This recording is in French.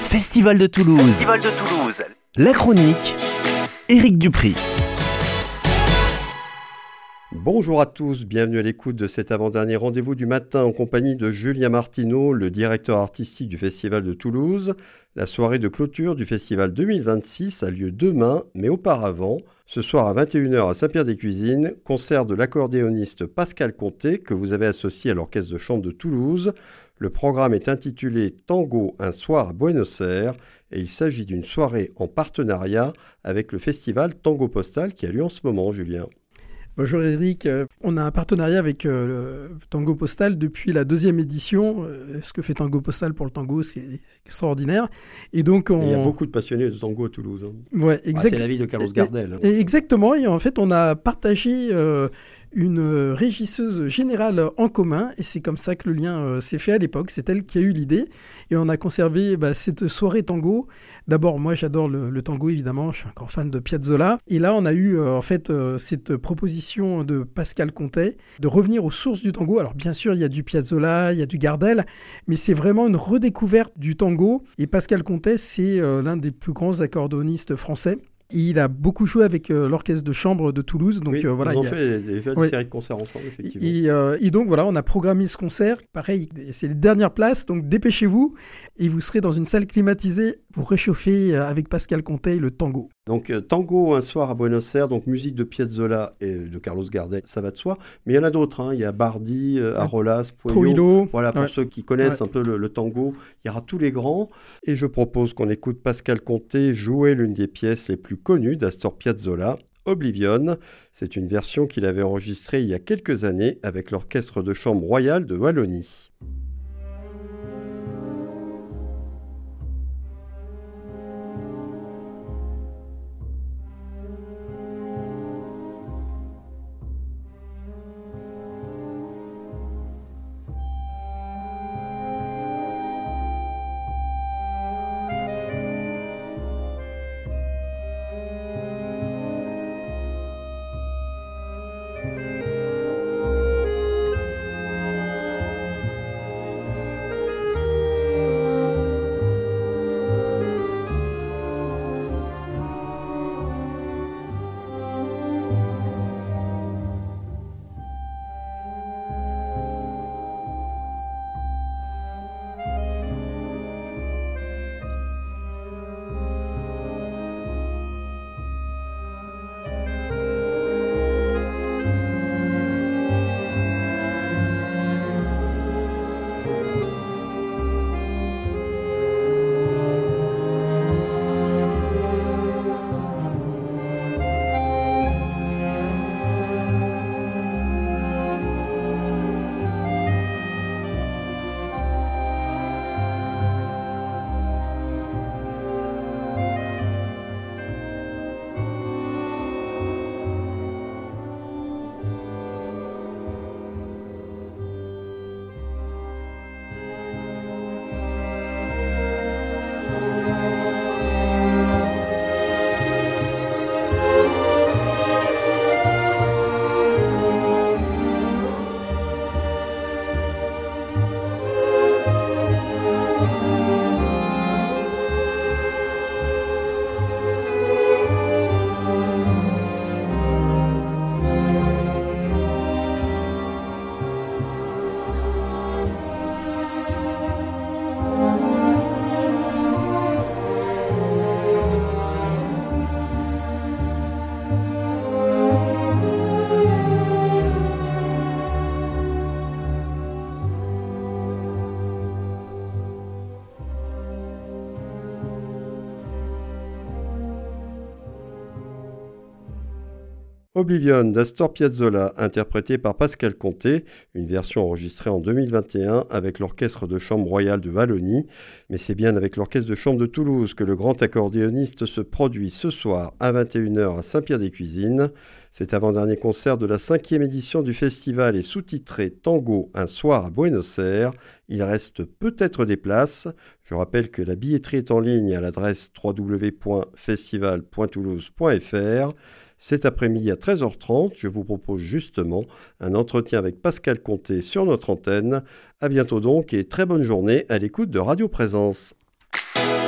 Festival de Toulouse. La chronique, Éric Dupri. Bonjour à tous, bienvenue à l'écoute de cet avant-dernier rendez-vous du matin en compagnie de Julien Martineau, le directeur artistique du Festival de Toulouse. La soirée de clôture du Festival 2026 a lieu demain, mais auparavant, ce soir à 21h à Saint-Pierre-des-Cuisines, concert de l'accordéoniste Pascal Conté que vous avez associé à l'Orchestre de Chambre de Toulouse. Le programme est intitulé Tango, un soir à Buenos Aires et il s'agit d'une soirée en partenariat avec le festival Tango Postal qui a lieu en ce moment, Julien. Bonjour Eric, on a un partenariat avec le Tango Postal depuis la 2e édition. Ce que fait Tango Postal pour le tango, c'est extraordinaire. Et donc il y a beaucoup de passionnés de tango à Toulouse. Ouais, c'est la ville de Carlos Gardel. Exactement, et en fait on a partagé une régisseuse générale en commun, et c'est comme ça que le lien s'est fait à l'époque. C'est elle qui a eu l'idée, et on a conservé cette soirée tango. D'abord, moi j'adore le tango évidemment, je suis un grand fan de Piazzolla, et là on a eu cette proposition de Pascal Conté de revenir aux sources du tango. Alors bien sûr il y a du Piazzolla, il y a du Gardel, mais c'est vraiment une redécouverte du tango, et Pascal Conté c'est l'un des plus grands accordéonistes français. Il a beaucoup joué avec l'Orchestre de Chambre de Toulouse. Donc, oui, voilà, ils ont fait déjà des séries de concerts ensemble, effectivement. Et donc, voilà, on a programmé ce concert. Pareil, c'est les dernières places, donc dépêchez-vous. Et vous serez dans une salle climatisée pour réchauffer avec Pascal Conté le tango. Donc, tango, un soir à Buenos Aires, donc musique de Piazzolla et de Carlos Gardel, ça va de soi. Mais il y en a d'autres, hein. Il y a Bardi, Arolas, Puello. Voilà, pour ceux qui connaissent un peu le tango, il y aura tous les grands. Et je propose qu'on écoute Pascal Conté jouer l'une des pièces les plus connues d'Astor Piazzolla, Oblivion. C'est une version qu'il avait enregistrée il y a quelques années avec l'Orchestre de Chambre Royal de Wallonie. Oblivion d'Astor Piazzolla, interprété par Pascal Conté, une version enregistrée en 2021 avec l'Orchestre de Chambre Royal de Wallonie. Mais c'est bien avec l'Orchestre de Chambre de Toulouse que le grand accordéoniste se produit ce soir à 21h à Saint-Pierre-des-Cuisines. Cet avant-dernier concert de la 5e édition du festival est sous-titré Tango, un soir à Buenos Aires. Il reste peut-être des places. Je rappelle que la billetterie est en ligne à l'adresse www.festival.toulouse.fr. Cet après-midi à 13h30, je vous propose justement un entretien avec Pascal Conté sur notre antenne. À bientôt donc et très bonne journée à l'écoute de Radio Présence.